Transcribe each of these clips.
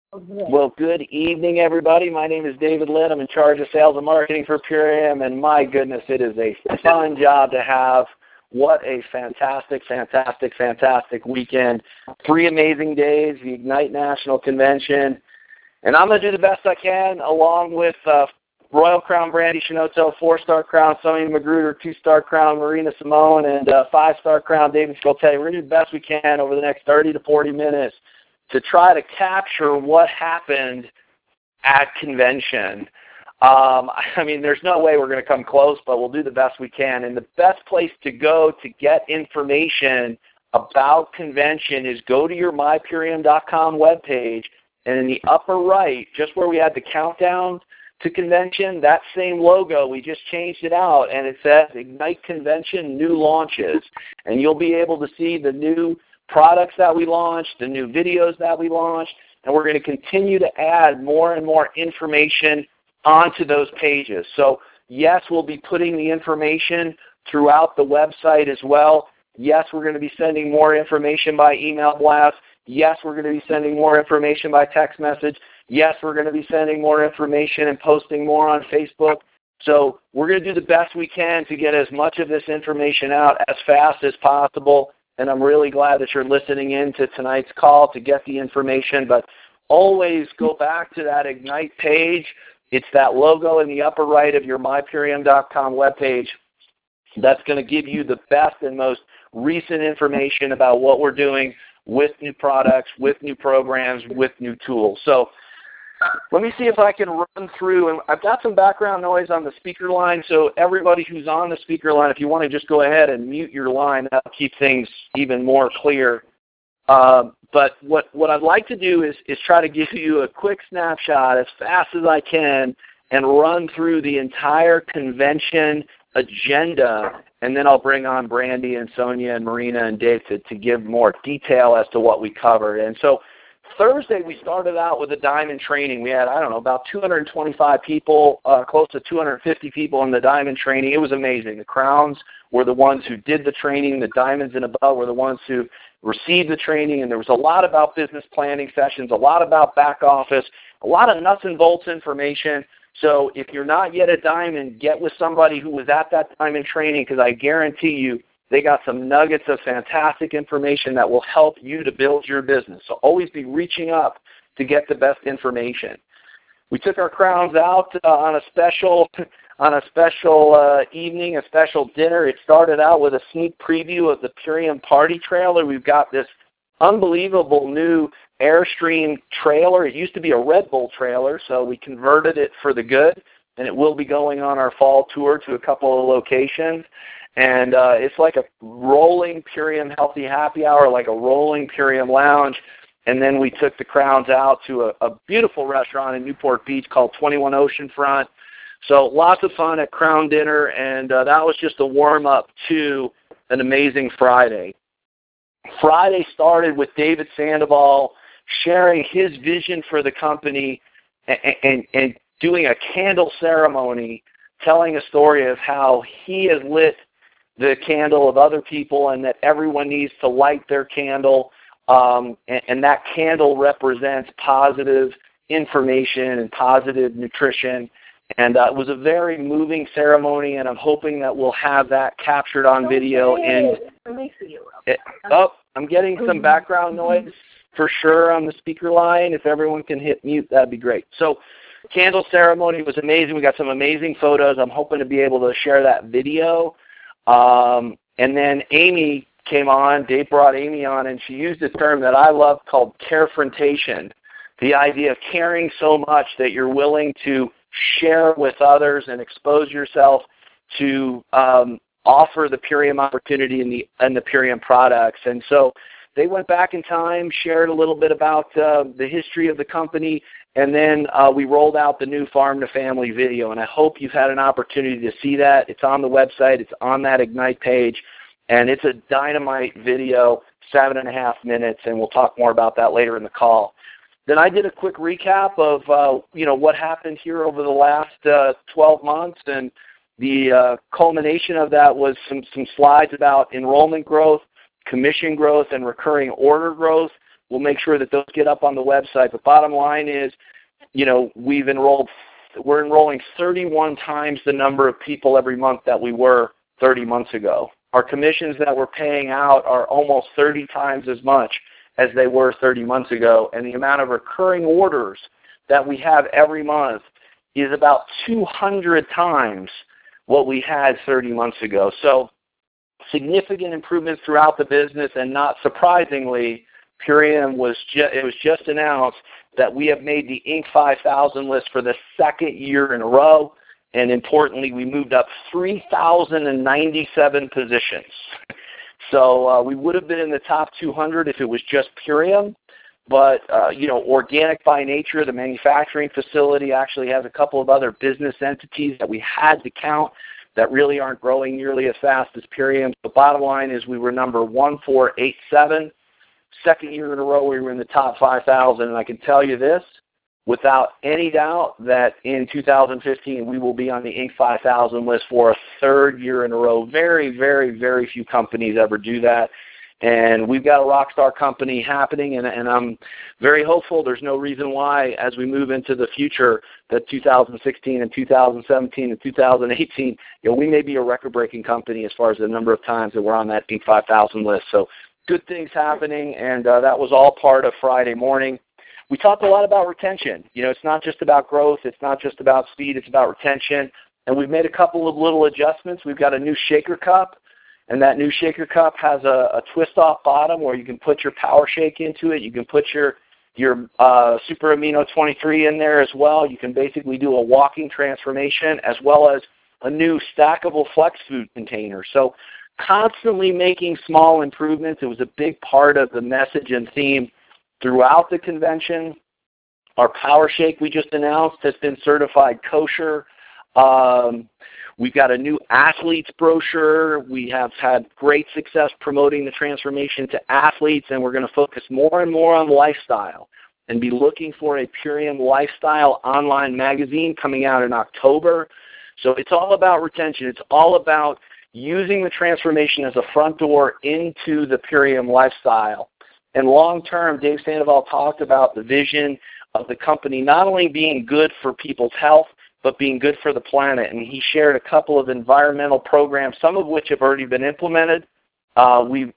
Well, good evening, everybody. My name is David Lynn. I'm in charge of sales and marketing for Purium, and my goodness, it is a fun job to have. What a fantastic, fantastic, fantastic weekend. 3 amazing days, the Ignite National Convention, and I'm going to do the best I can along with Royal Crown Brandy Shinoto, 4-star crown Sonia Magruder, 2-star crown Marina Simone, and 5-star crown David Scoltetti. We're going to do the best we can over the next 30 to 40 minutes to try to capture what happened at convention. I mean, there's no way we're going to come close, but we'll do the best we can. And the best place to go to get information about convention is go to your mypurium.com webpage, and in the upper right, just where we had the countdown to convention, that same logo, we just changed it out, and it says Ignite Convention New Launches. And you'll be able to see the new products that we launched, the new videos that we launched, and we're going to continue to add more and more information onto those pages. So yes, we'll be putting the information throughout the website as well. Yes, we're going to be sending more information by email blast. Yes, we're going to be sending more information by text message. Yes, we're going to be sending more information and posting more on Facebook. So we're going to do the best we can to get as much of this information out as fast as possible. And I'm really glad that you're listening in to tonight's call to get the information. But always go back to that Ignite page. It's that logo in the upper right of your mypurium.com webpage. That's going to give you the best and most recent information about what we're doing with new products, with new programs, with new tools. So let me see if I can run through. And I've got some background noise on the speaker line, so everybody who's on the speaker line, if you want to just go ahead and mute your line, that'll keep things even more clear. But what I'd like to do is try to give you a quick snapshot as fast as I can and run through the entire convention agenda, and then I'll bring on Brandy and Sonia and Marina and Dave to give more detail as to what we covered. And so Thursday, we started out with a diamond training. We had, about 225 people, close to 250 people in the diamond training. It was amazing. The crowns were the ones who did the training. The diamonds and above were the ones who received the training. And there was a lot about business planning sessions, a lot about back office, a lot of nuts and bolts information. So if you're not yet a diamond, get with somebody who was at that diamond training, because I guarantee you, they got some nuggets of fantastic information that will help you to build your business. So always be reaching up to get the best information. We took our crowns out on a special evening, a special dinner. It started out with a sneak preview of the Purium Party trailer. We've got this unbelievable new Airstream trailer. It used to be a Red Bull trailer, so we converted it for the good, and it will be going on our fall tour to a couple of locations. And it's like a rolling Purium Healthy Happy Hour, like a rolling Purium Lounge. And then we took the crowns out to a beautiful restaurant in Newport Beach called 21 Oceanfront. So lots of fun at Crown Dinner, and that was just a warm-up to an amazing Friday. Friday started with David Sandoval sharing his vision for the company and doing a candle ceremony, telling a story of how he has lit the candle of other people and that everyone needs to light their candle, and that candle represents positive information and positive nutrition. And it was a very moving ceremony, and I'm hoping that we'll have that captured on video. I'm getting some background noise for sure on the speaker line. If everyone can hit mute, that'd be great. So candle ceremony was amazing. We got some amazing photos. I'm hoping to be able to share that video. And then Amy came on, Dave brought Amy on, and she used a term that I love called carefrontation, the idea of caring so much that you're willing to share with others and expose yourself to offer the Purium opportunity and the Purium products. And so they went back in time, shared a little bit about the history of the company, and then we rolled out the new Farm to Family video, and I hope you've had an opportunity to see that. It's on the website. It's on that Ignite page, and it's a dynamite video, 7.5 minutes, and we'll talk more about that later in the call. Then I did a quick recap of what happened here over the last 12 months, and the culmination of that was some slides about enrollment growth, commission growth, and recurring order growth. we'll make sure that those get up on the website. But bottom line is, we're enrolling 31 times the number of people every month that we were 30 months ago. Our commissions that we're paying out are almost 30 times as much as they were 30 months ago, and the amount of recurring orders that we have every month is about 200 times what we had 30 months ago. So significant improvements throughout the business, and not surprisingly, Purium was just announced that we have made the Inc. 5000 list for the second year in a row, and importantly, we moved up 3,097 positions. So we would have been in the top 200 if it was just Purium, but organic by nature, the manufacturing facility actually has a couple of other business entities that we had to count that really aren't growing nearly as fast as Purium. The bottom line is we were number 1487. Second year in a row we were in the top 5,000, and I can tell you this, without any doubt, that in 2015 we will be on the Inc. 5000 list for a third year in a row. Very, very, very few companies ever do that. And we've got a rock star company happening, and I'm very hopeful. There's no reason why, as we move into the future, that 2016 and 2017 and 2018, we may be a record-breaking company as far as the number of times that we're on that Inc. 5000 list. So good things happening, and that was all part of Friday morning. We talked a lot about retention. It's not just about growth. It's not just about speed. It's about retention. And we've made a couple of little adjustments. We've got a new shaker cup, and that new shaker cup has a twist-off bottom where you can put your Power Shake into it. You can put your Super Amino 23 in there as well. You can basically do a walking transformation, as well as a new stackable flex food container. So constantly making small improvements. It was a big part of the message and theme throughout the convention. Our Power Shake we just announced has been certified kosher. We've got a new athletes brochure. We have had great success promoting the transformation to athletes, and we're going to focus more and more on lifestyle and be looking for a Purium Lifestyle online magazine coming out in October. So it's all about retention. It's all about using the transformation as a front door into the Purium lifestyle. And long term, Dave Sandoval talked about the vision of the company not only being good for people's health, but being good for the planet. And he shared a couple of environmental programs, some of which have already been implemented. We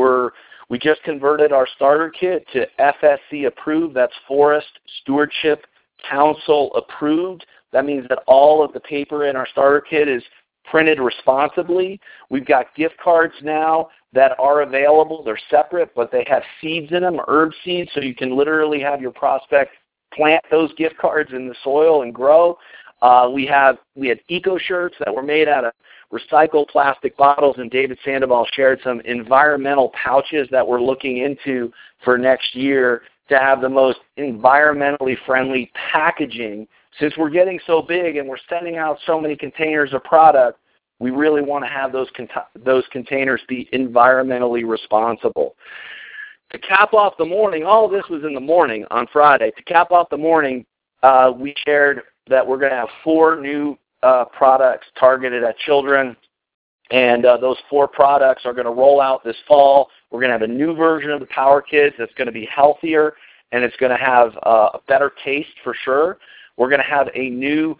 just converted our starter kit to FSC approved. That's Forest Stewardship Council approved. That means that all of the paper in our starter kit is printed responsibly. We've got gift cards now that are available. They're separate, but they have seeds in them, herb seeds, so you can literally have your prospect plant those gift cards in the soil and grow. We had eco shirts that were made out of recycled plastic bottles, and David Sandoval shared some environmental pouches that we're looking into for next year to have the most environmentally friendly packaging. Since we're getting so big and we're sending out so many containers of product, we really want to have those containers be environmentally responsible. To cap off the morning, all of this was in the morning on Friday. To cap off the morning, we shared that we're going to have 4 new products targeted at children, and those 4 products are going to roll out this fall. We're going to have a new version of the Power Kids that's going to be healthier, and it's going to have a better taste for sure. We're going to have a new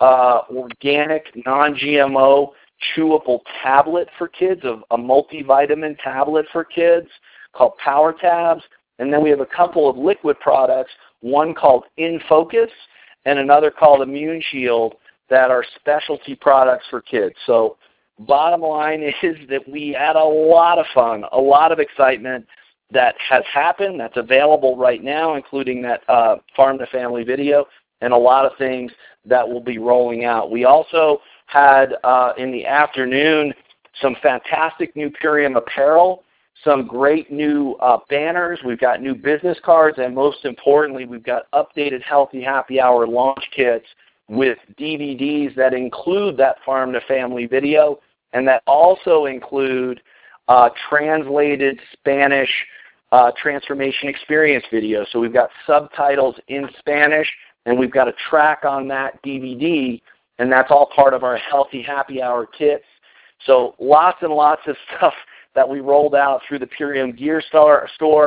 organic, non-GMO, chewable tablet for kids, a multivitamin tablet for kids called Power Tabs. And then we have a couple of liquid products, one called In Focus and another called Immune Shield, that are specialty products for kids. So bottom line is that we had a lot of fun, a lot of excitement that has happened, that's available right now, including that Farm to Family video, and a lot of things that will be rolling out. We also had in the afternoon some fantastic new Purium apparel, some great new banners. We've got new business cards, and most importantly, we've got updated Healthy Happy Hour launch kits with DVDs that include that Farm to Family video, and that also include translated Spanish transformation experience videos. So we've got subtitles in Spanish, and we've got a track on that DVD, and that's all part of our Healthy Happy Hour kits. So lots and lots of stuff that we rolled out through the Purium Gear store,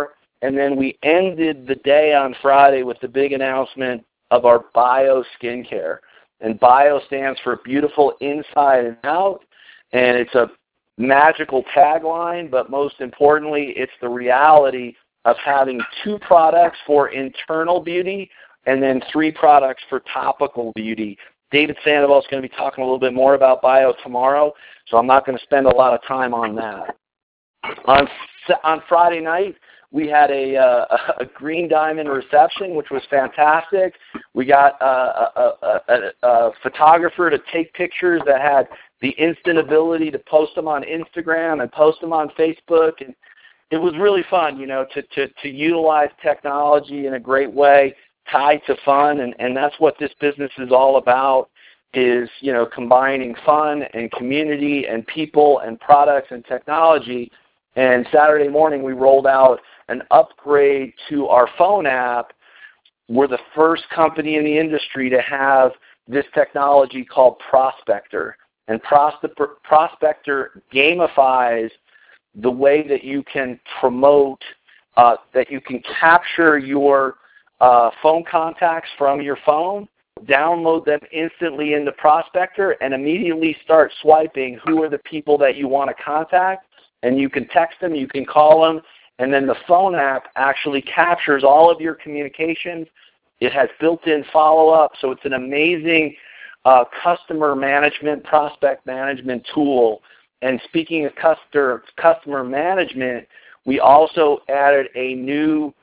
And then we ended the day on Friday with the big announcement of our Bio skincare. And Bio stands for beautiful inside and out, and it's a magical tagline, but most importantly, it's the reality of having 2 products for internal beauty and then 3 products for topical beauty. David Sandoval is going to be talking a little bit more about Bio tomorrow, so I'm not going to spend a lot of time on that. On Friday night, we had a Green Diamond reception, which was fantastic. We got a photographer to take pictures that had the instant ability to post them on Instagram and post them on Facebook, and it was really fun, to utilize technology in a great way, tied to fun, and that's what this business is all about, is, combining fun and community and people and products and technology. And Saturday morning we rolled out an upgrade to our phone app. We're the first company in the industry to have this technology called Prospector. And Prospector gamifies the way that you can promote, that you can capture your phone contacts from your phone, download them instantly into Prospector, and immediately start swiping who are the people that you want to contact. And you can text them, you can call them, and then the phone app actually captures all of your communications. It has built-in follow-up, so it's an amazing customer management, prospect management tool. And speaking of customer management, we also added a new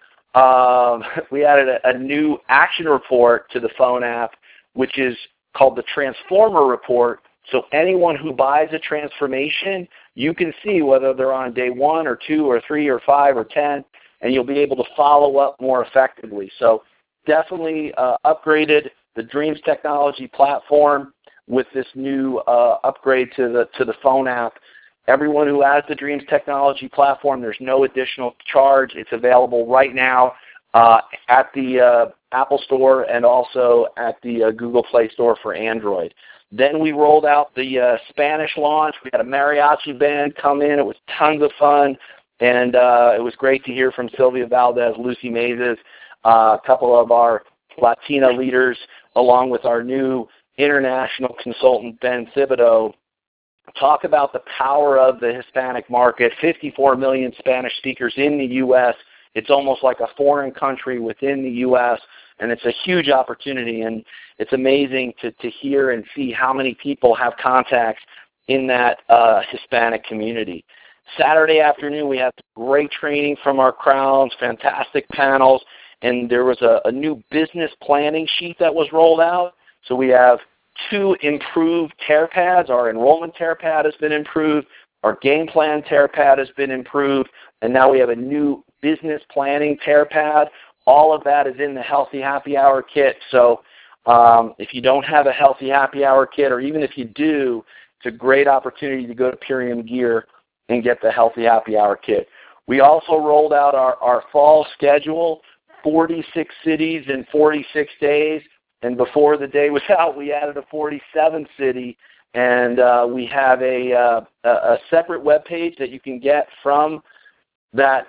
action report to the phone app, which is called the Transformer Report. So anyone who buys a transformation, you can see whether they're on day 1 or 2 or 3 or 5 or 10, and you'll be able to follow up more effectively. So definitely upgraded the Dreams technology platform with this new upgrade to the phone app. Everyone who has the Dreams technology platform, there's no additional charge. It's available right now at the Apple Store and also at the Google Play Store for Android. Then we rolled out the Spanish launch. We had a mariachi band come in. It was tons of fun, and it was great to hear from Sylvia Valdez, Lucy Mazes, a couple of our Latina leaders, along with our new international consultant, Ben Thibodeau, talk about the power of the Hispanic market. 54 million Spanish speakers in the U.S. It's almost like a foreign country within the U.S., and it's a huge opportunity, and it's amazing to hear and see how many people have contacts in that Hispanic community. Saturday afternoon, we had great training from our crowns, fantastic panels, and there was a new business planning sheet that was rolled out. So we have 2 improved tear pads. Our enrollment tear pad has been improved. Our game plan tear pad has been improved. And now we have a new business planning tear pad. All of that is in the Healthy Happy Hour kit. So if you don't have a Healthy Happy Hour kit, or even if you do, it's a great opportunity to go to Purium Gear and get the Healthy Happy Hour kit. We also rolled out our fall schedule, 46 cities in 46 days. And before the day was out, we added a 47th city. And we have a separate web page that you can get from that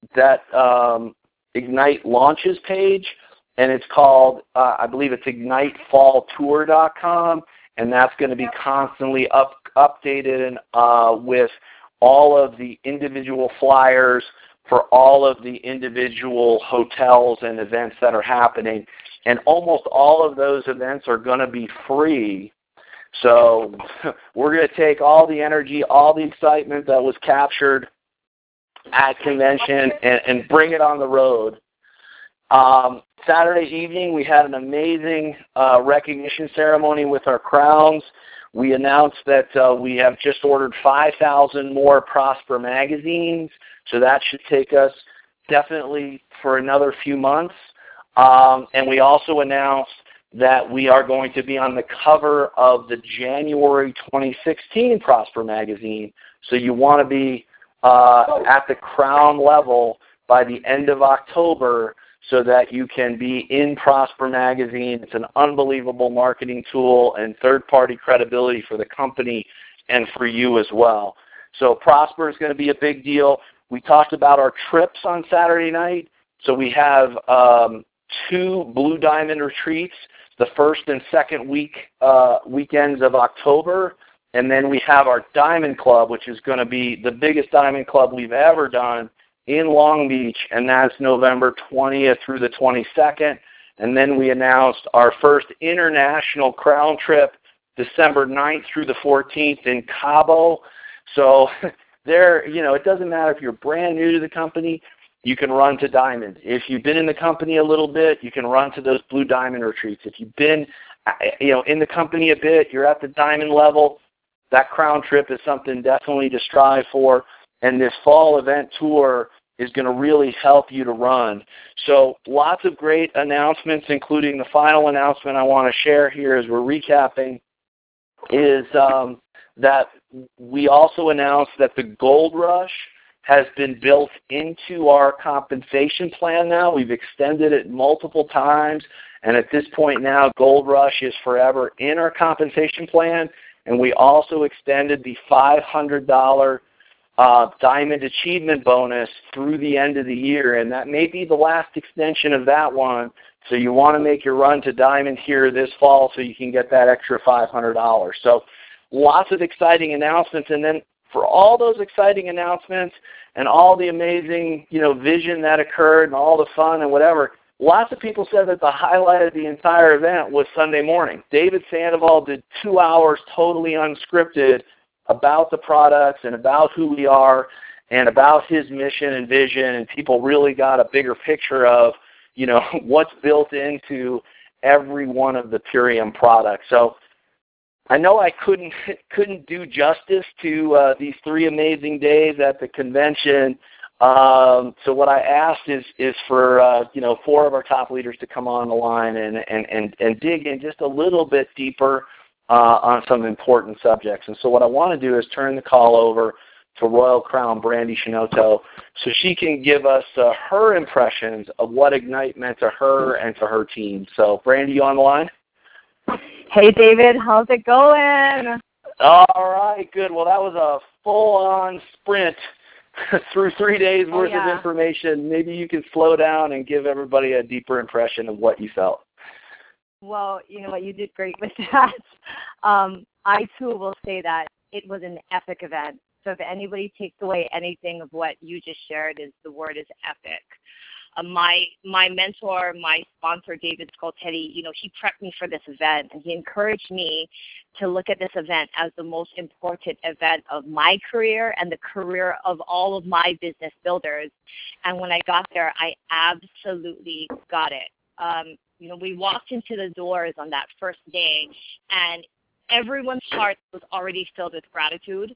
Ignite Launches page, and it's called, I believe it's ignitefalltour.com, and that's going to be constantly updated and with all of the individual flyers for all of the individual hotels and events that are happening. And almost all of those events are going to be free. So we're going to take all the energy, all the excitement that was captured at convention and bring it on the road. Saturday evening, we had an amazing recognition ceremony with our crowns. We announced that we have just ordered 5,000 more Prosper magazines, so that should take us definitely for another few months. And we also announced that we are going to be on the cover of the January 2016 Prosper magazine. So you want to be at the crown level by the end of October so that you can be in Prosper magazine. It's an unbelievable marketing tool and third-party credibility for the company and for you as well. So Prosper is going to be a big deal. We talked about our trips on Saturday night. So we have 2 Blue Diamond retreats, the first and second weekends of October. And then we have our Diamond Club, which is going to be the biggest Diamond Club we've ever done in Long Beach, and that's November 20th through the 22nd. And then we announced our first international Crown trip, December 9th through the 14th in Cabo. So it doesn't matter if you're brand new to the company, you can run to Diamond. If you've been in the company a little bit, you can run to those Blue Diamond retreats. If you've been, in the company a bit, you're at the Diamond level, that Crown trip is something definitely to strive for. And this fall event tour is going to really help you to run. So lots of great announcements, including the final announcement I want to share here as we're recapping, is that we also announced that the Gold Rush has been built into our compensation plan now. We've extended it multiple times, and at this point now, Gold Rush is forever in our compensation plan, and we also extended the $500 Diamond Achievement Bonus through the end of the year, and that may be the last extension of that one, so you want to make your run to Diamond here this fall so you can get that extra $500. So lots of exciting announcements, and then for all those exciting announcements and all the amazing, vision that occurred and all the fun and whatever, lots of people said that the highlight of the entire event was Sunday morning. David Sandoval did 2 hours totally unscripted about the products and about who we are and about his mission and vision, and people really got a bigger picture of, what's built into every one of the Purium products. So I know I couldn't do justice to these 3 amazing days at the convention. So what I asked is for 4 of our top leaders to come on the line and dig in just a little bit deeper on some important subjects. And so what I want to do is turn the call over to Royal Crown Brandy Shinoto so she can give us her impressions of what Ignite meant to her and to her team. So Brandy, you on the line? Hey, David, how's it going? All right, good. Well, that was a full-on sprint through 3 days worth of information. Maybe you can slow down and give everybody a deeper impression of what you felt. Well, you know what, you did great with that. I, too, will say that it was an epic event. So if anybody takes away anything of what you just shared, the word is epic. My mentor, my sponsor, David Scoltetti, he prepped me for this event, and he encouraged me to look at this event as the most important event of my career and the career of all of my business builders. And when I got there, I absolutely got it. We walked into the doors on that first day, and everyone's heart was already filled with gratitude.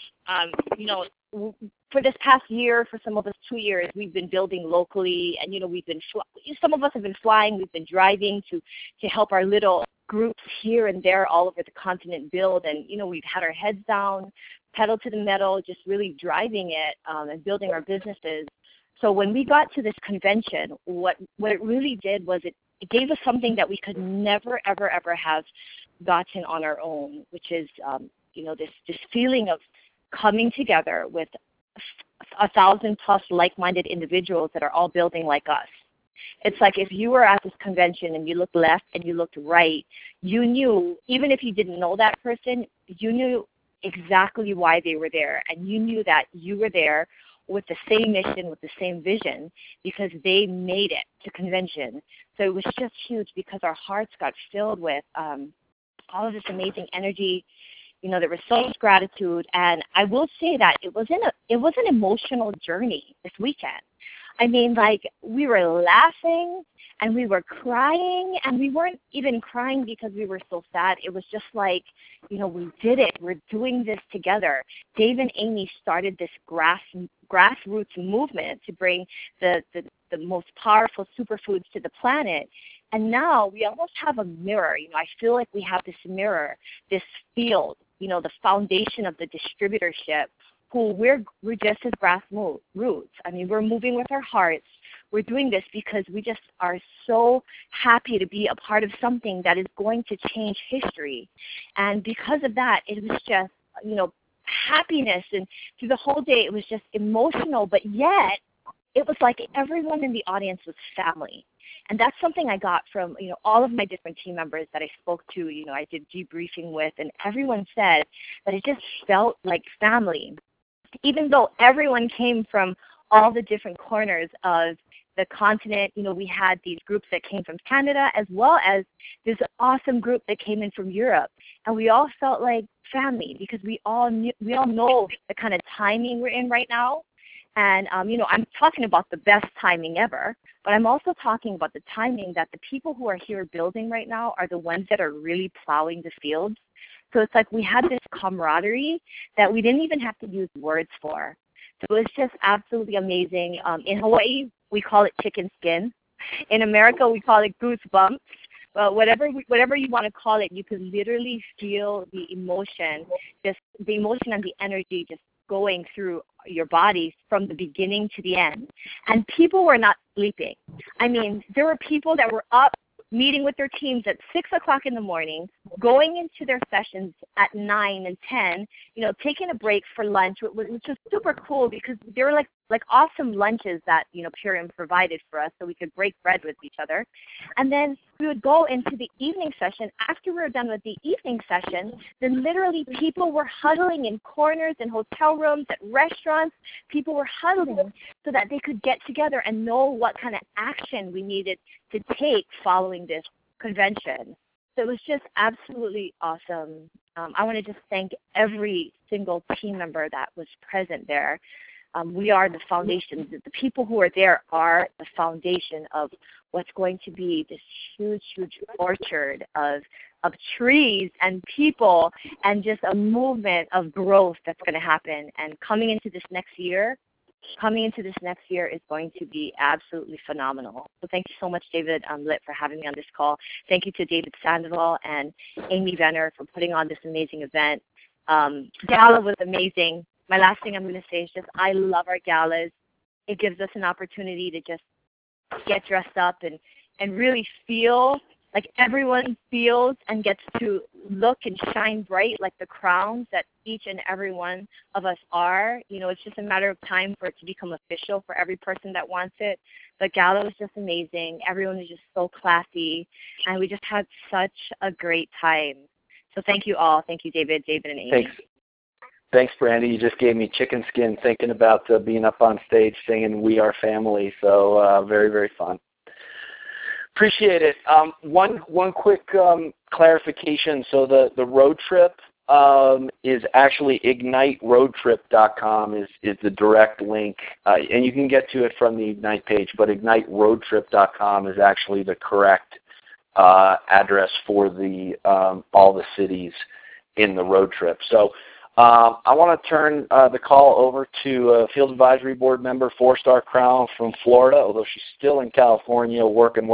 For this past year, for some of us 2 years, we've been building locally, and some of us have been flying, we've been driving to help our little groups here and there all over the continent build, and we've had our heads down, pedal to the metal, just really driving it and building our businesses. So when we got to this convention, what it really did was it gave us something that we could never, ever, ever have gotten on our own, which is this feeling of coming together with 1,000+ like-minded individuals that are all building like us. It's like if you were at this convention and you looked left and you looked right, you knew, even if you didn't know that person, you knew exactly why they were there, and you knew that you were there with the same mission, with the same vision, because they made it to convention. So it was just huge because our hearts got filled with all of this amazing energy. There was so much gratitude, and I will say that it was an emotional journey this weekend. I mean, we were laughing and we were crying, and we weren't even crying because we were so sad. It was just we did it. We're doing this together. Dave and Amy started this grassroots movement to bring the most powerful superfoods to the planet. And now we almost have a mirror. I feel like we have this mirror, this field, the foundation of the distributorship, who we're just as grassroots. I mean, we're moving with our hearts. We're doing this because we just are so happy to be a part of something that is going to change history. And because of that, it was just, happiness, and through the whole day it was just emotional, but yet it was like everyone in the audience was family. And that's something I got from, all of my different team members that I spoke to, I did debriefing with, and everyone said that it just felt like family. Even though everyone came from all the different corners of the continent, we had these groups that came from Canada as well as this awesome group that came in from Europe. And we all felt like family because we all know the kind of timing we're in right now. And, I'm talking about the best timing ever, but I'm also talking about the timing that the people who are here building right now are the ones that are really plowing the fields. So it's like we had this camaraderie that we didn't even have to use words for. So it was just absolutely amazing. In Hawaii, we call it chicken skin. In America, we call it goosebumps. Well, whatever you want to call it, you can literally feel the emotion, just the emotion and the energy just going through your body from the beginning to the end. And people were not sleeping. I mean, there were people that were up meeting with their teams at 6 o'clock in the morning, going into their sessions at 9 and 10, taking a break for lunch, which was super cool because they were like awesome lunches that, Purium provided for us so we could break bread with each other. And then we would go into the evening session. After we were done with the evening session, then literally people were huddling in corners in hotel rooms, at restaurants. People were huddling so that they could get together and know what kind of action we needed to take following this convention. So it was just absolutely awesome. I want to just thank every single team member that was present there. We are the foundation. The people who are there are the foundation of what's going to be this huge, huge orchard of trees and people and just a movement of growth that's going to happen. And coming into this next year is going to be absolutely phenomenal. So thank you so much, David Litt, for having me on this call. Thank you to David Sandoval and Amy Venner for putting on this amazing event. Gala was amazing. My last thing I'm going to say is just I love our galas. It gives us an opportunity to just get dressed up and really feel like everyone feels and gets to look and shine bright like the crowns that each and every one of us are. It's just a matter of time for it to become official for every person that wants it. The gala was just amazing. Everyone was just so classy, and we just had such a great time. So thank you all. Thank you, David and Amy. Thanks, Brandy. You just gave me chicken skin thinking about being up on stage singing "We Are Family." So very, very fun. Appreciate it. One quick clarification. So the road trip is actually igniteroadtrip.com is the direct link, and you can get to it from the Ignite page. But igniteroadtrip.com is actually the correct address for the all the cities in the road trip. So. I want to turn the call over to Field Advisory Board member, 4-star Crown from Florida, although she's still in California working.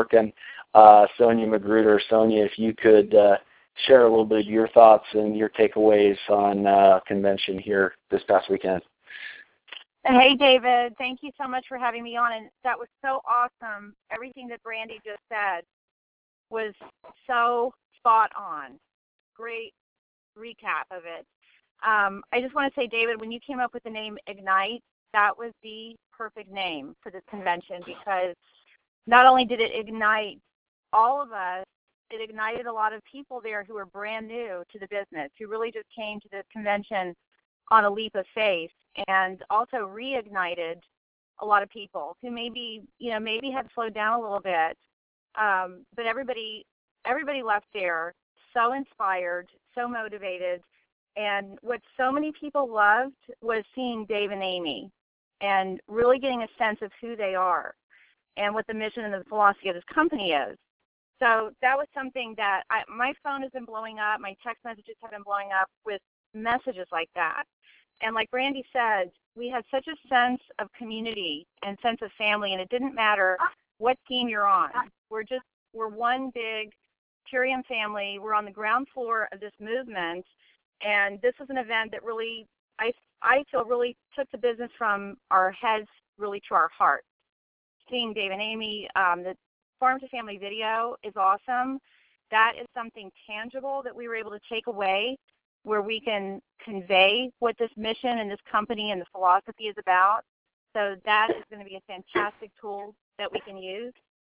Sonia Magruder. Sonia, if you could share a little bit of your thoughts and your takeaways on convention here this past weekend. Hey, David. Thank you so much for having me on. And that was so awesome. Everything that Brandy just said was so spot on. Great recap of it. I just want to say, David, when you came up with the name Ignite, that was the perfect name for this convention because not only did it ignite all of us, it ignited a lot of people there who are brand new to the business, who really just came to this convention on a leap of faith, and also reignited a lot of people who maybe had slowed down a little bit. But everybody left there so inspired, so motivated. And what so many people loved was seeing Dave and Amy and really getting a sense of who they are and what the mission and the philosophy of this company is. So that was something that my phone has been blowing up. My text messages have been blowing up with messages like that. And like Brandy said, we had such a sense of community and sense of family, and it didn't matter what team you're on. We're one big Purium family. We're on the ground floor of this movement. And this is an event that really, I feel really took the business from our heads really to our hearts. Seeing Dave and Amy, the Farm to Family video is awesome. That is something tangible that we were able to take away where we can convey what this mission and this company and the philosophy is about. So that is going to be a fantastic tool that we can use.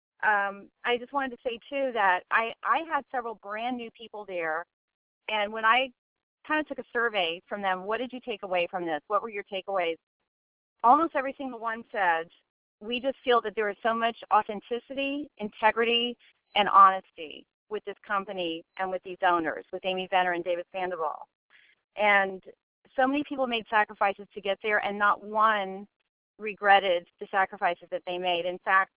I just wanted to say, too, that I had several brand new people there, and when I kind of took a survey from them, what did you take away from this? What were your takeaways? Almost every single one said, we just feel that there is so much authenticity, integrity, and honesty with this company and with these owners, with Amy Venner and David Sandoval. And so many people made sacrifices to get there, and not one regretted the sacrifices that they made. In fact,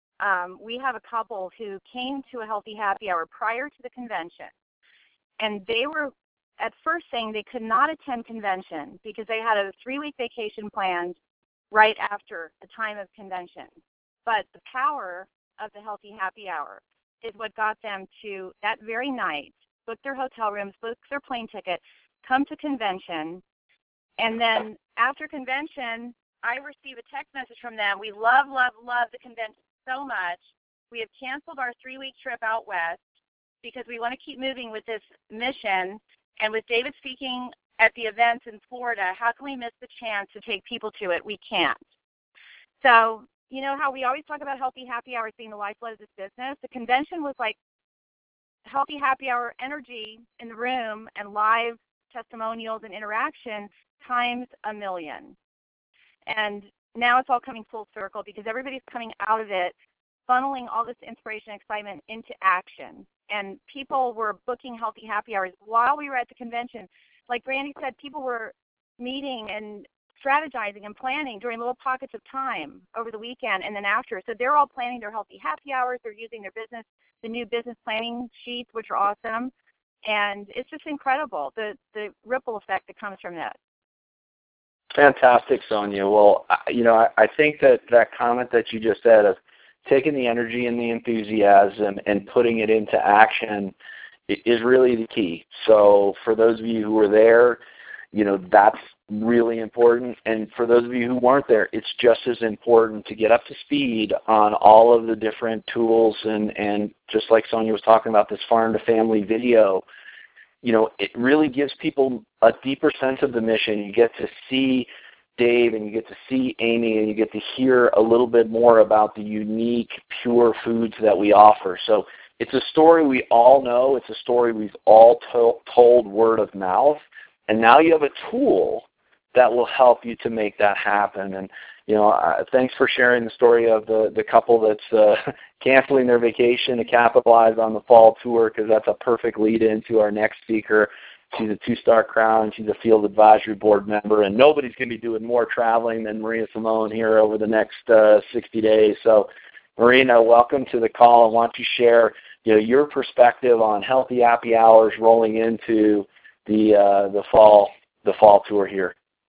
we have a couple who came to a Healthy Happy Hour prior to the convention, and they were at first saying they could not attend convention because they had a 3-week vacation planned right after the time of convention. But the power of the Healthy Happy Hour is what got them to, that very night, book their hotel rooms, book their plane ticket, come to convention, and then after convention, I receive a text message from them. We love, love, love the convention so much. We have canceled our 3-week trip out west because we want to keep moving with this mission. And with David speaking at the events in Florida, how can we miss the chance to take people to it? We can't. So, you know how we always talk about Healthy Happy Hours being the lifeblood of this business? The convention was like Healthy Happy Hour energy in the room and live testimonials and interaction times a million. And now it's all coming full circle because everybody's coming out of it, funneling all this inspiration and excitement into action. And people were booking Healthy Happy Hours while we were at the convention. Like Brandy said, people were meeting and strategizing and planning during little pockets of time over the weekend and then after. So they're all planning their Healthy Happy Hours. They're using their business, the new business planning sheets, which are awesome. And it's just incredible, the ripple effect that comes from that. Fantastic, Sonia. Well, I think that comment that you just said of taking the energy and the enthusiasm and putting it into action is really the key. So for those of you who were there, that's really important. And for those of you who weren't there, it's just as important to get up to speed on all of the different tools. And just like Sonia was talking about, this farm to family video, it really gives people a deeper sense of the mission. You get to see Dave and you get to see Amy and you get to hear a little bit more about the unique, pure foods that we offer. So it's a story we all know. It's a story we've all told word of mouth. And now you have a tool that will help you to make that happen. And, thanks for sharing the story of the couple that's canceling their vacation to capitalize on the fall tour, because that's a perfect lead into our next speaker. She's a 2-star Crown. She's a Field Advisory Board member, and nobody's going to be doing more traveling than Marina Simone here over the next 60 days. So, Marina, welcome to the call. I want to share your perspective on Healthy Happy Hours rolling into the fall tour here.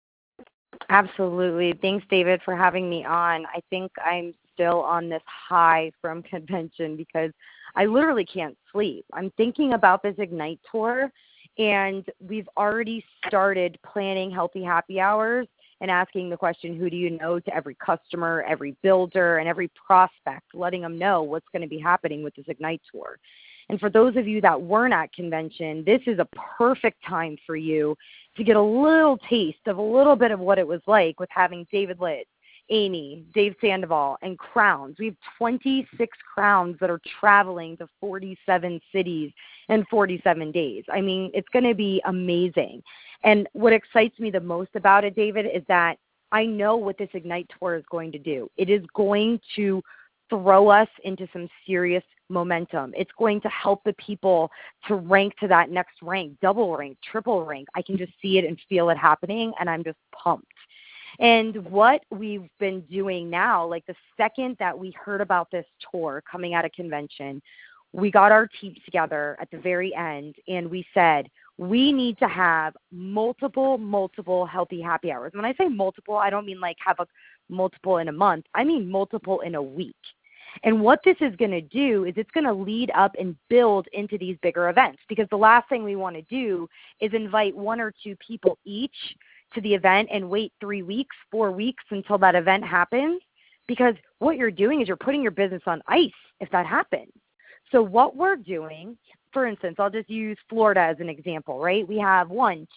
Absolutely. Thanks, David, for having me on. I think I'm still on this high from convention because I literally can't sleep. I'm thinking about this Ignite tour, and we've already started planning Healthy Happy Hours and asking the question, who do you know, to every customer, every builder, and every prospect, letting them know what's going to be happening with this Ignite tour. And for those of you that weren't at convention, this is a perfect time for you to get a little taste of a little bit of what it was like with having David Litt, Amy, Dave Sandoval, and Crowns. We have 26 Crowns that are traveling to 47 cities in 47 days. I mean, it's going to be amazing. And what excites me the most about it, David, is that I know what this Ignite tour is going to do. It is going to throw us into some serious momentum. It's going to help the people to rank to that next rank, double rank, triple rank. I can just see it and feel it happening, and I'm just pumped. And what we've been doing now, like the second that we heard about this tour coming out of convention, we got our teams together at the very end, and we said, we need to have multiple Healthy Happy Hours. When I say multiple, I don't mean like have a multiple in a month. I mean multiple in a week. And what this is going to do is it's going to lead up and build into these bigger events, because the last thing we want to do is invite 1 or 2 people each to the event and wait 3 weeks, 4 weeks until that event happens, because what you're doing is you're putting your business on ice if that happens. So what we're doing for instance, I'll just use Florida as an example, right? We have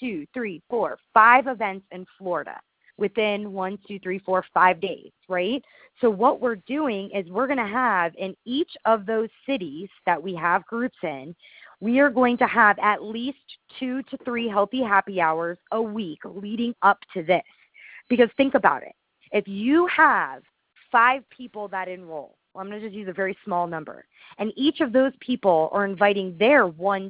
5 events in Florida within 5 days, right? So what we're doing is we're going to have in each of those cities that we have groups in, we are going to have at least 2 to 3 healthy happy hours a week leading up to this. Because think about it. If you have 5 people that enroll, well, I'm going to just use a very small number, and each of those people are inviting their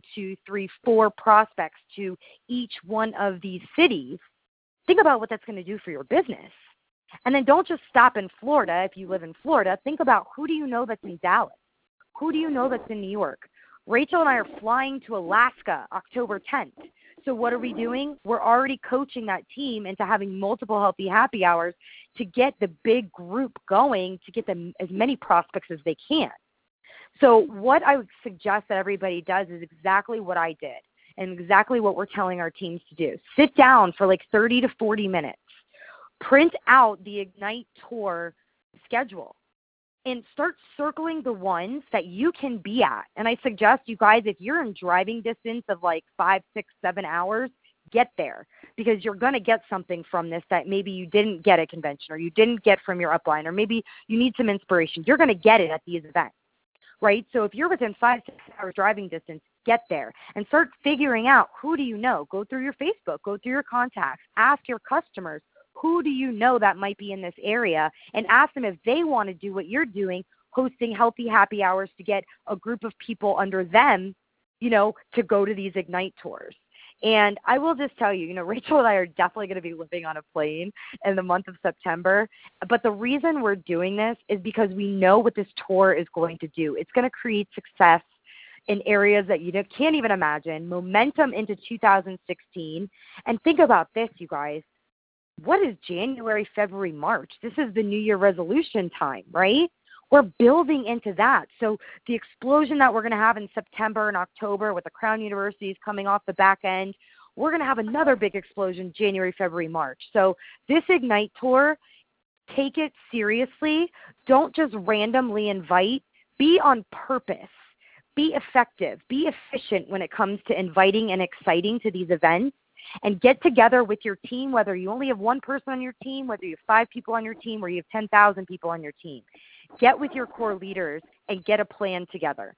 4 prospects to each one of these cities, think about what that's going to do for your business. And then don't just stop in Florida if you live in Florida. Think about who do you know that's in Dallas? Who do you know that's in New York? Rachel and I are flying to Alaska October 10th. So what are we doing? We're already coaching that team into having multiple healthy happy hours to get the big group going, to get them as many prospects as they can. So what I would suggest that everybody does is exactly what I did and exactly what we're telling our teams to do. Sit down for like 30 to 40 minutes. Print out the Ignite Tour schedule and start circling the ones that you can be at. And I suggest you guys, if you're in driving distance of like 5, 6, 7 hours, get there, because you're going to get something from this that maybe you didn't get at convention or you didn't get from your upline, or maybe you need some inspiration. You're going to get it at these events, right? So if you're within 5, 6 hours driving distance, get there and start figuring out who do you know. Go through your Facebook, go through your contacts, ask your customers, who do you know that might be in this area, and ask them if they want to do what you're doing, hosting healthy happy hours to get a group of people under them, to go to these Ignite tours. And I will just tell you, Rachel and I are definitely going to be living on a plane in the month of September. But the reason we're doing this is because we know what this tour is going to do. It's going to create success in areas that you can't even imagine, momentum into 2016. And think about this, you guys. What is January, February, March? This is the New Year resolution time, right? We're building into that. So the explosion that we're going to have in September and October with the Crown Universities coming off the back end, we're going to have another big explosion January, February, March. So this Ignite Tour, take it seriously. Don't just randomly invite. Be on purpose. Be effective. Be efficient when it comes to inviting and exciting to these events. And get together with your team, whether you only have one person on your team, whether you have 5 people on your team, or you have 10,000 people on your team. Get with your core leaders and get a plan together.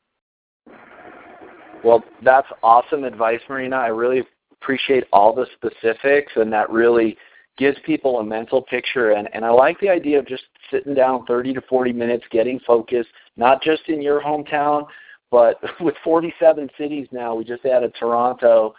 Well, that's awesome advice, Marina. I really appreciate all the specifics, and that really gives people a mental picture. And I like the idea of just sitting down 30 to 40 minutes, getting focused, not just in your hometown, but with 47 cities now. We just added Toronto.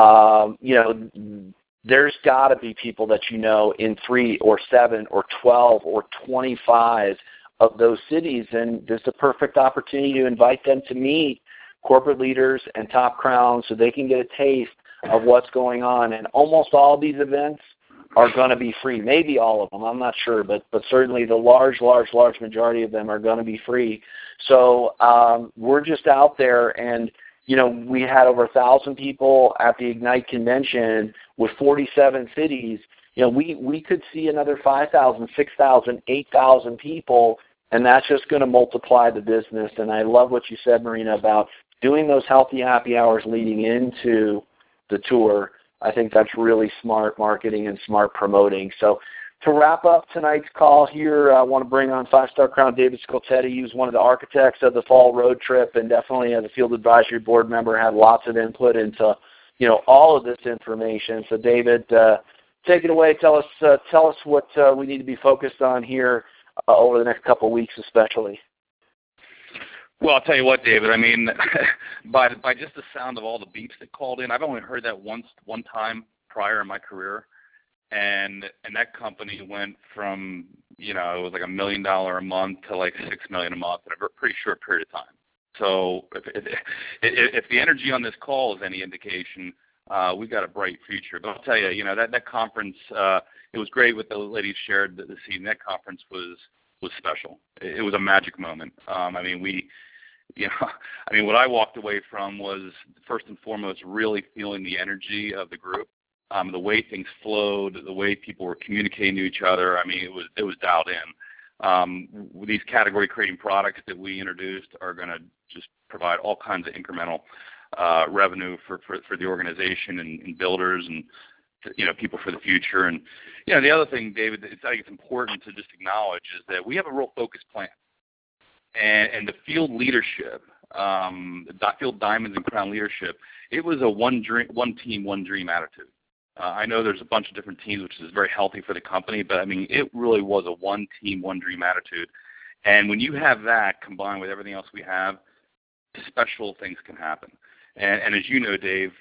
There's got to be people that in 3 or 7 or 12 or 25 of those cities, and this is a perfect opportunity to invite them to meet corporate leaders and top crowns so they can get a taste of what's going on. And almost all these events are going to be free. Maybe all of them, I'm not sure, but certainly the large majority of them are going to be free. So we're just out there, and we had over 1,000 people at the Ignite convention with 47 cities. We could see another 5,000, 6,000, 8,000 people, and that's just going to multiply the business. And I love what you said, Marina, about doing those healthy happy hours leading into the tour. I think that's really smart marketing and smart promoting. So to wrap up tonight's call here, I want to bring on 5-Star Crown David Scoltetti. He was one of the architects of the fall road trip, and definitely as a field advisory board member had lots of input into, all of this information. So David, take it away. Tell us what we need to be focused on here over the next couple of weeks, especially. Well, I'll tell you what, David. I mean, by just the sound of all the beeps that called in, I've only heard that one time prior in my career. And that company went from, it was like $1 million a month to like $6 million a month in a pretty short period of time. So if the energy on this call is any indication, we've got a bright future. But I'll tell you, that conference, it was great what the ladies shared this evening. That conference was special. It was a magic moment. What I walked away from was, first and foremost, really feeling the energy of the group. The way things flowed, the way people were communicating to each other, it was dialed in. These category-creating products that we introduced are going to just provide all kinds of incremental revenue for the organization and builders and people for the future. And the other thing, David, I think it's important to just acknowledge is that we have a real focused plan, and the field leadership, the field Diamonds and Crown leadership, it was a one team, one dream attitude. I know there's a bunch of different teams, which is very healthy for the company, but I mean, it really was a one team, one dream attitude. And when you have that combined with everything else we have, special things can happen. And as you know, Dave,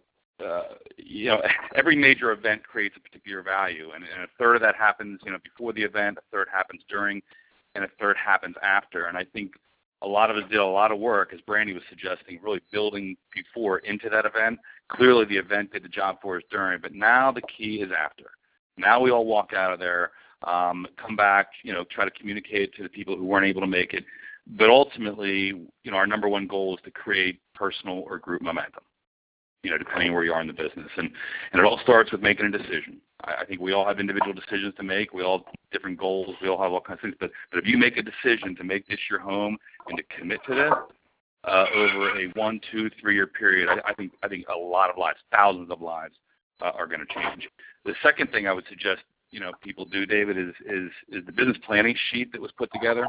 every major event creates a particular value, and a third of that happens, before the event, a third happens during, and a third happens after. And I think a lot of us did a lot of work, as Brandy was suggesting, really building before into that event. Clearly, the event did the job for us during, but now the key is after. Now we all walk out of there, come back, try to communicate to the people who weren't able to make it. But ultimately, our number one goal is to create personal or group momentum, depending on where you are in the business. And it all starts with making a decision. I think we all have individual decisions to make. We all have different goals. We all have all kinds of things. But if you make a decision to make this your home and to commit to this over a 1, 2, 3 year period, I think a lot of lives, thousands of lives, are going to change. The second thing I would suggest people do, David, is the business planning sheet that was put together.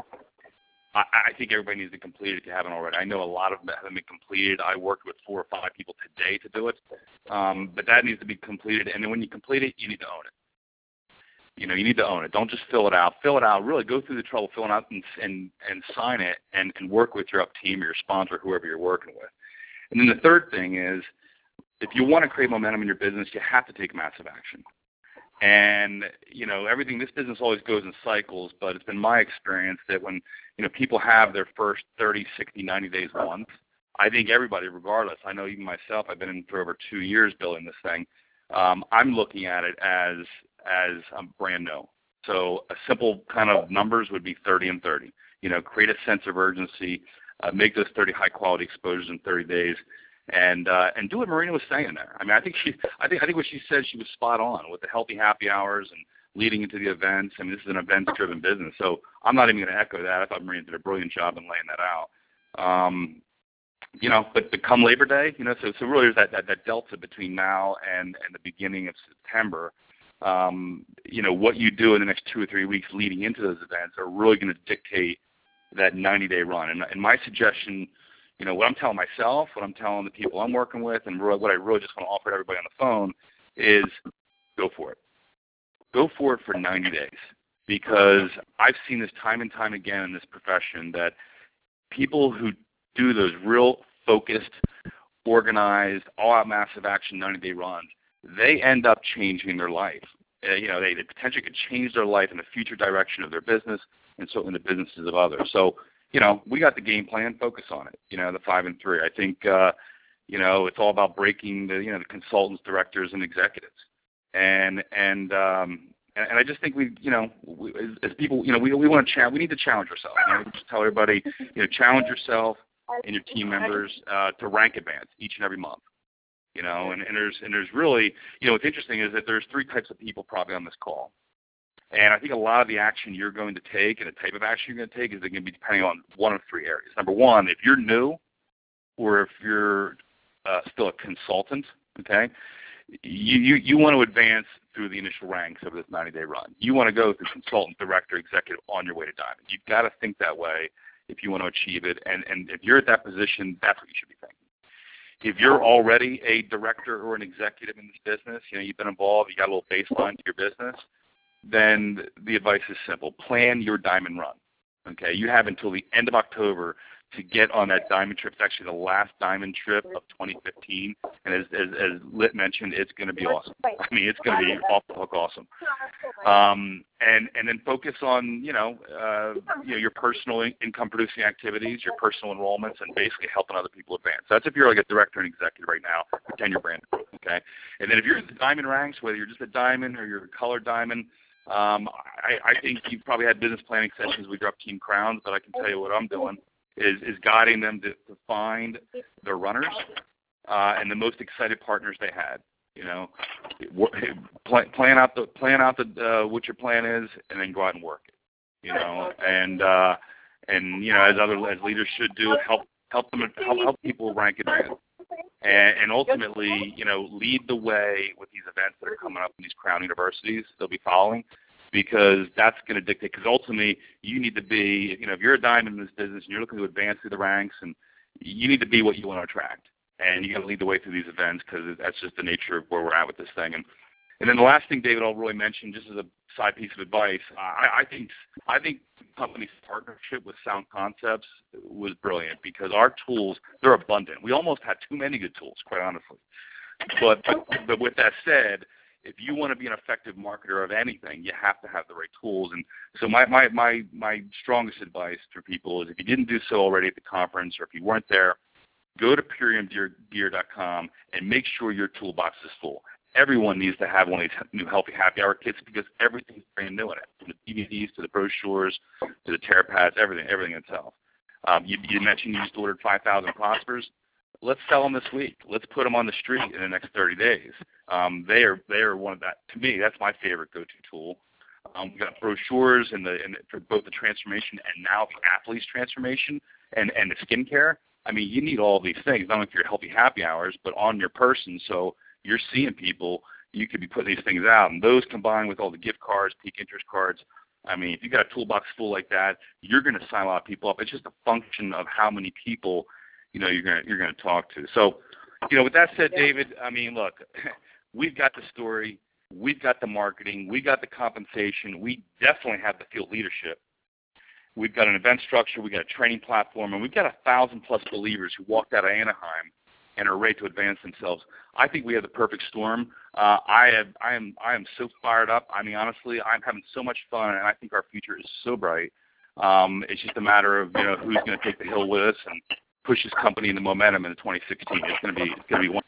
I think everybody needs to complete it if you haven't already. I know a lot of them haven't been completed. I worked with 4 or 5 people today to do it, but that needs to be completed. And then when you complete it, you need to own it. You need to own it. Don't just fill it out. Fill it out. Really go through the trouble filling out and sign it and work with your up team or your sponsor, whoever you're working with. And then the third thing is, if you want to create momentum in your business, you have to take massive action. And, everything, this business always goes in cycles, but it's been my experience that when, people have their first 30, 60, 90 days once, I think everybody, regardless, I know even myself, I've been in for over 2 years building this thing, I'm looking at it as brand new. So a simple kind of numbers would be 30 and 30. Create a sense of urgency, make those 30 high-quality exposures in 30 days, and do what Marina was saying there. I mean, I think what she said, she was spot on with the healthy happy hours and leading into the events. I mean, this is an events-driven business, so I'm not even going to echo that. I thought Marina did a brilliant job in laying that out. But come Labor Day, so really there's that delta between now and the beginning of September. What you do in the next 2 or 3 weeks leading into those events are really going to dictate that 90-day run. And my suggestion, what I'm telling myself, what I'm telling the people I'm working with, and what I really just want to offer to everybody on the phone is go for it. Go for it for 90 days, because I've seen this time and time again in this profession that people who do those real focused, organized, all-out massive action 90-day runs, they end up changing their life. They potentially could change their life in the future direction of their business and certainly the businesses of others. So, we got the game plan, focus on it, the 5 and 3. I think, it's all about breaking the consultants, directors, and executives. And I just think as people, we want to challenge. We need to challenge ourselves. Just tell everybody, challenge yourself and your team members to rank advance each and every month. And there's really, what's interesting is that there's 3 types of people probably on this call. And I think a lot of the action you're going to take and the type of action you're going to take is going to be depending on one of 3 areas. Number one, if you're new or if you're still a consultant, okay, you want to advance through the initial ranks of this 90-day run. You want to go through consultant, director, executive on your way to diamond. You've got to think that way if you want to achieve it. And if you're at that position, that's what you should be thinking. If you're already a director or an executive in this business, you've been involved, you got a little baseline to your business, then the advice is simple. Plan your diamond run. Okay, you have until the end of October to get on that diamond trip. It's actually the last diamond trip of 2015, and as Lit mentioned, it's going to be awesome. I mean, it's going to be off the hook awesome. And then focus on your personal income producing activities, your personal enrollments, and basically helping other people advance. That's if you're like a director and executive right now, pretend you're brand new. Okay, and then if you're in the diamond ranks, whether you're just a diamond or you're a colored diamond. I think you've probably had business planning sessions with your up team crowns, but I can tell you what I'm doing is guiding them to find their runners and the most excited partners they had. Plan out what your plan is, and then go out and work it. As leaders should do, help help people rank advance. And ultimately, lead the way with these events that are coming up in these Crown universities they'll be following, because that's going to dictate. Because ultimately, you need to be, if you're a diamond in this business and you're looking to advance through the ranks, and you need to be what you want to attract, and you got to lead the way through these events, because that's just the nature of where we're at with this thing. And then the last thing, David, I'll really mention, just as a side piece of advice, I think the company's partnership with Sound Concepts was brilliant, because our tools, they're abundant. We almost had too many good tools, quite honestly. But with that said, if you want to be an effective marketer of anything, you have to have the right tools. And so my strongest advice for people is, if you didn't do so already at the conference, or if you weren't there, go to PuriumGear.com and make sure your toolbox is full. Everyone needs to have one of these new Healthy Happy Hour kits, because everything's brand new in it, from the DVDs to the brochures to the tear pads, everything itself. You mentioned you just ordered 5,000 Prospers. Let's sell them this week. Let's put them on the street in the next 30 days. They are one of that. To me, that's my favorite go-to tool. We've got brochures for both the transformation and now the athlete's transformation and the skincare. I mean, you need all these things, not only for your Healthy Happy Hours, but on your person. So you're seeing people, you could be putting these things out. And those combined with all the gift cards, peak interest cards, I mean, if you got a toolbox full like that, you're going to sign a lot of people up. It's just a function of how many people, you're going to talk to. So, with that said, David, I mean, look, we've got the story, we've got the marketing, we got the compensation, we definitely have the field leadership. We've got an event structure, we've got a training platform, and we've got 1,000+ believers who walked out of Anaheim and are ready to advance themselves. I think we have the perfect storm. I am so fired up. I mean, honestly, I'm having so much fun, and I think our future is so bright. It's just a matter of who's going to take the hill with us and push this company into momentum in 2016. It's going to be wonderful.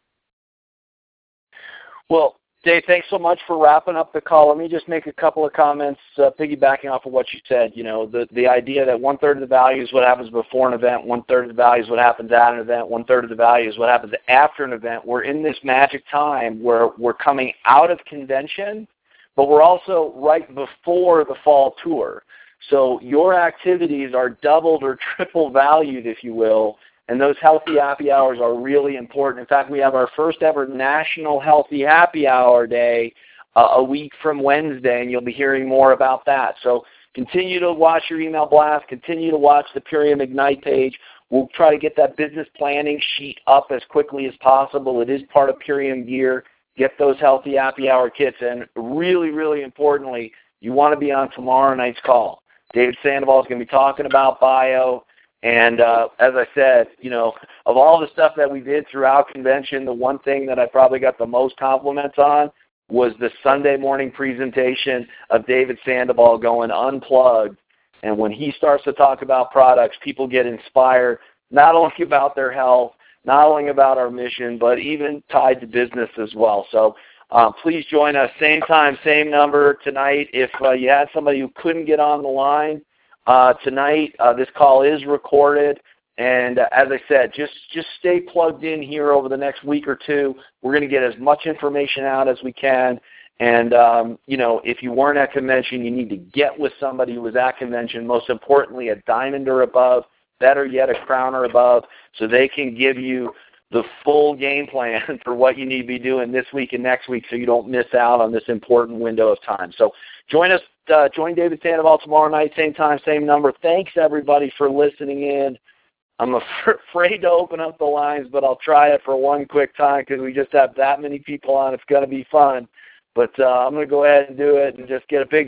Well, Dave, thanks so much for wrapping up the call. Let me just make a couple of comments, piggybacking off of what you said. The idea that 1/3 of the value is what happens before an event, 1/3 of the value is what happens at an event, 1/3 of the value is what happens after an event. We're in this magic time where we're coming out of convention, but we're also right before the fall tour. So your activities are doubled or triple valued, if you will, and those Healthy Happy Hours are really important. In fact, we have our first ever National Healthy Happy Hour Day a week from Wednesday, and you'll be hearing more about that. So continue to watch your email blast. Continue to watch the Purium Ignite page. We'll try to get that business planning sheet up as quickly as possible. It is part of Purium Gear. Get those Healthy Happy Hour kits. And really, really importantly, you want to be on tomorrow night's call. David Sandoval is going to be talking about bio. And as I said, of all the stuff that we did throughout convention, the one thing that I probably got the most compliments on was the Sunday morning presentation of David Sandoval going unplugged. And when he starts to talk about products, people get inspired, not only about their health, not only about our mission, but even tied to business as well. So please join us, same time, same number tonight. If you had somebody who couldn't get on the line, tonight, this call is recorded, and as I said, just stay plugged in here over the next week or two. We're going to get as much information out as we can, and if you weren't at convention, you need to get with somebody who was at convention, most importantly a diamond or above, better yet a crown or above, so they can give you the full game plan for what you need to be doing this week and next week so you don't miss out on this important window of time. So join us. Join David Sandoval tomorrow night, same time, same number. Thanks, everybody, for listening in. I'm afraid to open up the lines, but I'll try it for one quick time because we just have that many people on. It's going to be fun. But I'm going to go ahead and do it and just get a big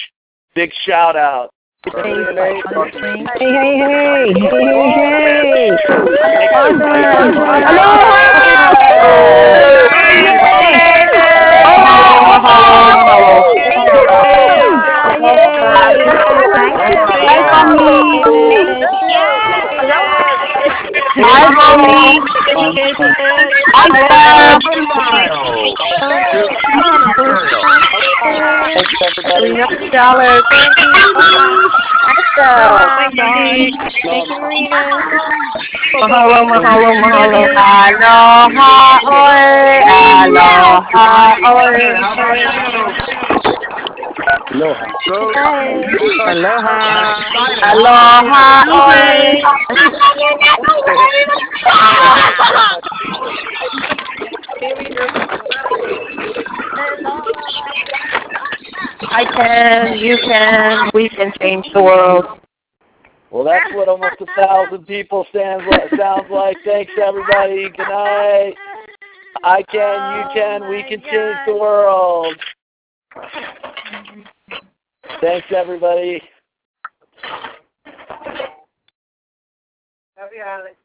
shout out. Hey. Hi, Mommy. Thanks, everybody. $300. Oh my gosh. Thank you, Marina. Mahalo. Aloha, oi. Aloha, oi. Aloha. Aloha, oi. I can, you can, we can change the world. Well, that's what almost 1,000 people sounds like. Thanks, everybody. Good night. I can, you can, we can change the world. Thanks, everybody. Love you, Alex.